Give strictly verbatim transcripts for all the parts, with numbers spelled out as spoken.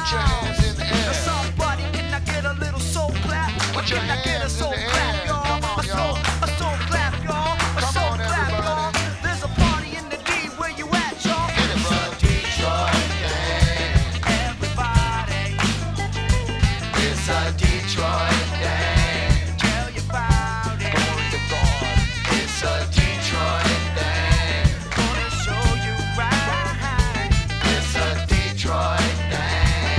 Put your hands in the air. Somebody, can I get a little soul clap? Put your Can I get a hands in soul the clap, air. y'all? Come on, A soul, y'all. a soul clap, y'all. A Come soul on, clap, y'all. everybody. There's a party in the D. Where you at, y'all? Hit it, brother. Detroit thing. Everybody, It's a Detroit thing. tell you about it. Glory to God. It's a Detroit thing. Gonna show you right. It's a Detroit thing.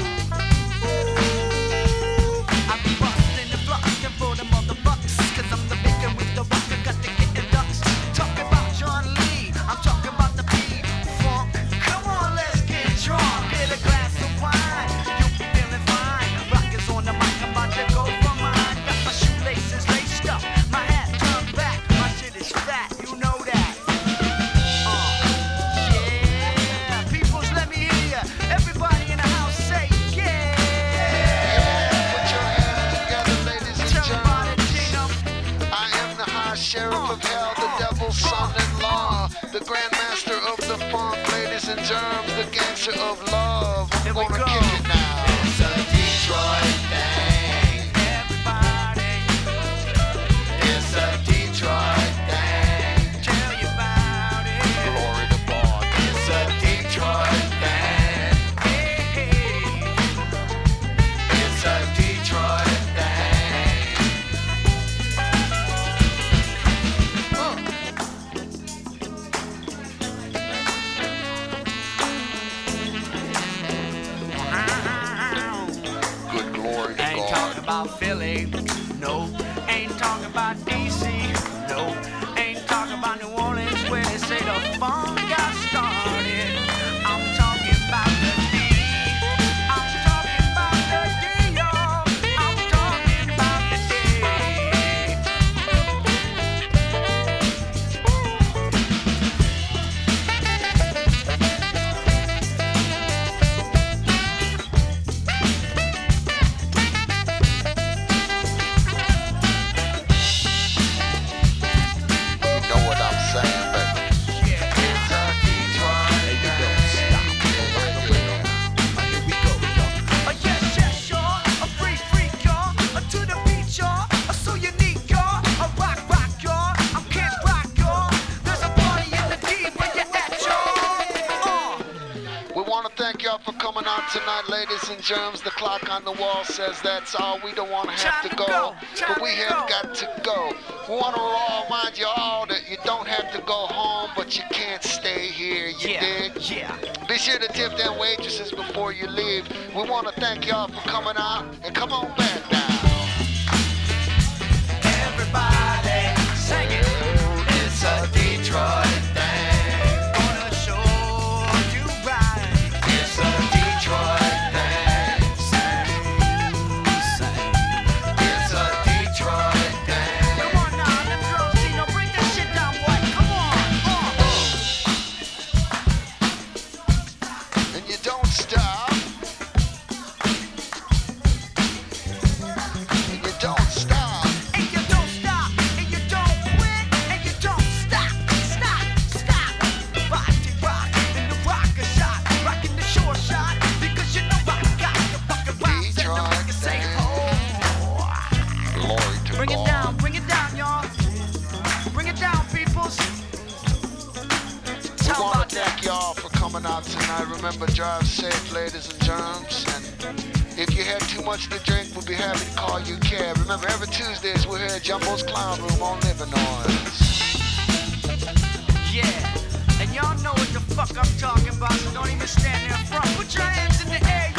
I be bustin' the blocks and for the motherfuckers. Cause I'm the bacon with the rock. I got the getting ducks. Talking about John Lee. I'm talking about the P-Funk. Come on, let's get drunk. Get a glass of wine. You'll be feeling fine. Rock is on the mic. I'm about to go for mine. Got my shoelaces laced up. My hat turned back. My shit is fat. You know that. Uh, yeah. Peoples, let me hear ya. Everybody in the house say yeah. Put your hands together, ladies and Tell 'em about it, germs. Gino. I am the high sheriff of hell, the devil's son-in-law, the grandmaster of the funk, ladies and germs, the gangster of love. I'm Here we gonna go. kick it now. It's a Detroit thing. Everybody, It's a Detroit thing. tell you about it. Glory to God. It's a Detroit thing. Hey, hey. It's a Detroit thing. Good glory to Ain't God. talking about Philly, no. Ain't talking about D C, no. Ain't talking about New Orleans where they say the funk got started. I'm talking about the D. I'm talking about the D, y'all. I'm talking about the D. You know what I'm saying, baby. Yeah. It's a Detroit Hey, you thing. don't stop. Here we go, y'all. Uh, yes, yes, y'all. A free freak, y'all. Uh, to the beat, y'all. Uh, so unique, y'all. A rock, rock, y'all. I'm Kid Rock, y'all. There's a party in the D where you at, y'all. Uh. We want to thank y'all for coming out tonight, ladies and germs. The clock on the wall says that's all. We don't want to have Time to to go, go. Time but we to have go. got to go. We want to remind you all that you don't have to go home, but you can't stay here. You Yeah, dig? yeah. Be sure to tip them waitresses before you leave. We want to thank y'all for coming out, and come on back now. Everybody, sing it. It's a Detroit thing. Gonna show you right. It's a Detroit thing. It's a Detroit thing. Come on now, them girls, Gino, bring that shit down, boy. Come on. Uh. And you don't stop. And you don't stop. And you don't stop, and you don't quit, and you don't stop, stop, stop. Body rock, and the rock a shot, rocking the short shot, because you know I got the fucking rhymes that the make it say, oh. Glory to Bring it God. down, bring it down, y'all. Bring it down, peoples. We How want about to that? thank y'all for coming out tonight. Remember, drive safe, ladies and germs. And if you had too much to drink, we'll be happy to call you a cab. Remember, every Tuesdays we're here at Jumbo's Clown Room on Living Noise. Yeah, and y'all know what the fuck I'm talking about, so don't even stand there in front. Put your hands in the air,